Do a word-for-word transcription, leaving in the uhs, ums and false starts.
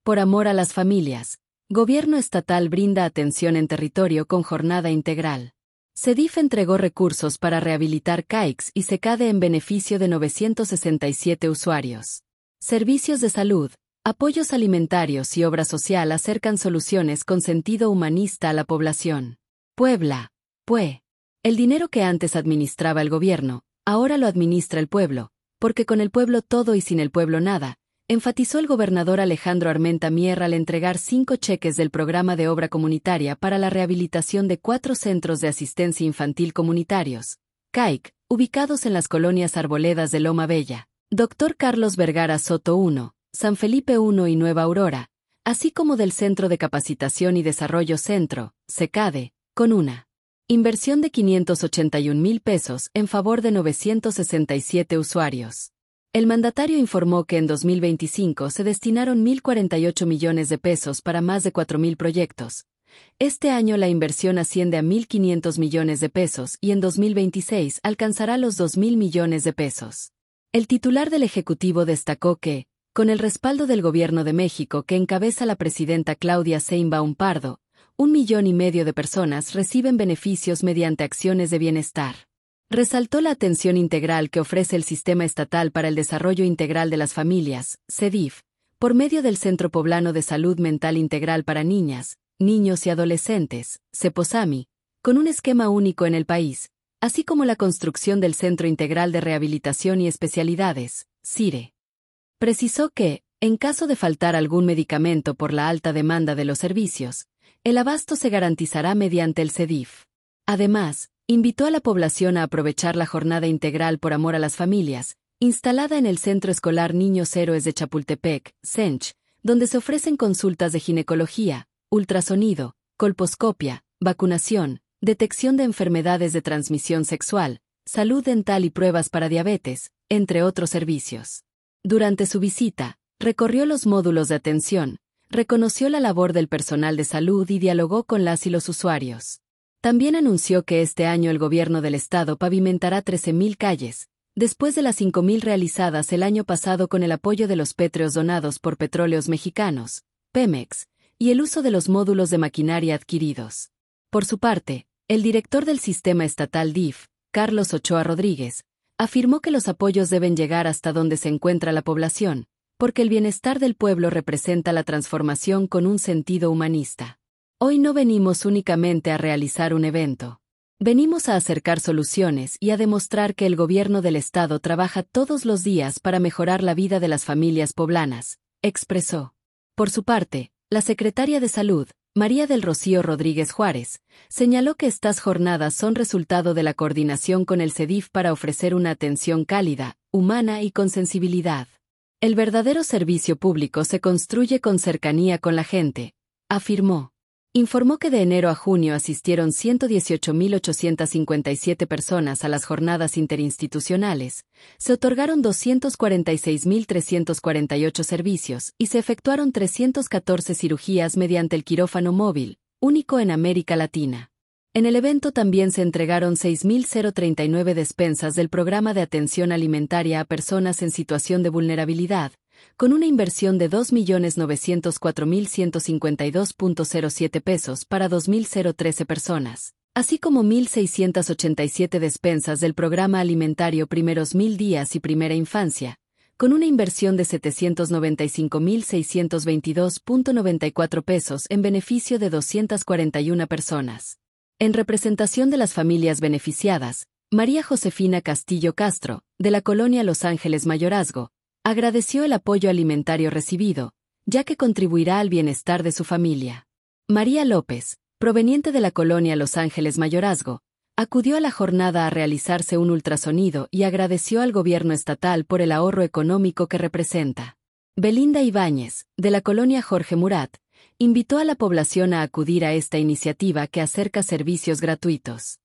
Por amor a las familias. Gobierno estatal brinda atención en territorio con jornada integral. CEDIF entregó recursos para rehabilitar C A I Cs y SECADE en beneficio de novecientos sesenta y siete usuarios. Servicios de salud, apoyos alimentarios y obra social acercan soluciones con sentido humanista a la población. Puebla, P U E. El dinero que antes administraba el gobierno, ahora lo administra el pueblo, porque con el pueblo todo y sin el pueblo nada, enfatizó el gobernador Alejandro Armenta Mier al entregar cinco cheques del programa de obra comunitaria para la rehabilitación de cuatro centros de asistencia infantil comunitarios, C A I C, ubicados en las colonias Arboledas de Loma Bella, Doctor Carlos Vergara Soto uno, San Felipe uno y Nueva Aurora, así como del Centro de Capacitación y Desarrollo Centro, SECADE, con una inversión de quinientos ochenta y un mil pesos en favor de novecientos sesenta y siete usuarios. El mandatario informó que en dos mil veinticinco se destinaron mil cuarenta y ocho millones de pesos para más de cuatro mil proyectos. Este año la inversión asciende a mil quinientos millones de pesos y en dos mil veintiséis alcanzará los dos mil millones de pesos. El titular del Ejecutivo destacó que, con el respaldo del Gobierno de México que encabeza la presidenta Claudia Sheinbaum Pardo, un millón y medio de personas reciben beneficios mediante acciones de bienestar. Resaltó la atención integral que ofrece el Sistema Estatal para el Desarrollo Integral de las Familias, CEDIF, por medio del Centro Poblano de Salud Mental Integral para Niñas, Niños y Adolescentes, CEPOSAMI, con un esquema único en el país, así como la construcción del Centro Integral de Rehabilitación y Especialidades, CIRE. Precisó que, en caso de faltar algún medicamento por la alta demanda de los servicios, el abasto se garantizará mediante el CEDIF. Además, invitó a la población a aprovechar la jornada integral por amor a las familias, instalada en el Centro Escolar Niños Héroes de Chapultepec, CENCH, donde se ofrecen consultas de ginecología, ultrasonido, colposcopia, vacunación, detección de enfermedades de transmisión sexual, salud dental y pruebas para diabetes, entre otros servicios. Durante su visita, recorrió los módulos de atención, reconoció la labor del personal de salud y dialogó con las y los usuarios. También anunció que este año el gobierno del estado pavimentará trece mil calles, después de las cinco mil realizadas el año pasado con el apoyo de los pétreos donados por Petróleos Mexicanos, Pemex, y el uso de los módulos de maquinaria adquiridos. Por su parte, el director del sistema estatal D I F, Carlos Ochoa Rodríguez, afirmó que los apoyos deben llegar hasta donde se encuentra la población, porque el bienestar del pueblo representa la transformación con un sentido humanista. Hoy no venimos únicamente a realizar un evento. Venimos a acercar soluciones y a demostrar que el gobierno del estado trabaja todos los días para mejorar la vida de las familias poblanas, expresó. Por su parte, la secretaria de Salud, María del Rocío Rodríguez Juárez, señaló que estas jornadas son resultado de la coordinación con el CEDIF para ofrecer una atención cálida, humana y con sensibilidad. El verdadero servicio público se construye con cercanía con la gente, afirmó. Informó que de enero a junio asistieron ciento dieciocho mil ochocientas cincuenta y siete personas a las jornadas interinstitucionales, se otorgaron doscientos cuarenta y seis mil trescientos cuarenta y ocho servicios y se efectuaron trescientas catorce cirugías mediante el quirófano móvil, único en América Latina. En el evento también se entregaron seis mil treinta y nueve despensas del Programa de Atención Alimentaria a Personas en Situación de Vulnerabilidad, con una inversión de dos millones novecientos cuatro mil ciento cincuenta y dos punto cero siete pesos para dos mil trece personas, así como mil seiscientas ochenta y siete despensas del Programa Alimentario Primeros Mil Días y Primera Infancia, con una inversión de setecientos noventa y cinco mil seiscientos veintidós punto noventa y cuatro pesos en beneficio de doscientas cuarenta y una personas. En representación de las familias beneficiadas, María Josefina Castillo Castro, de la colonia Los Ángeles Mayorazgo, agradeció el apoyo alimentario recibido, ya que contribuirá al bienestar de su familia. María López, proveniente de la colonia Los Ángeles Mayorazgo, acudió a la jornada a realizarse un ultrasonido y agradeció al gobierno estatal por el ahorro económico que representa. Belinda Ibáñez, de la colonia Jorge Murat, invitó a la población a acudir a esta iniciativa que acerca servicios gratuitos.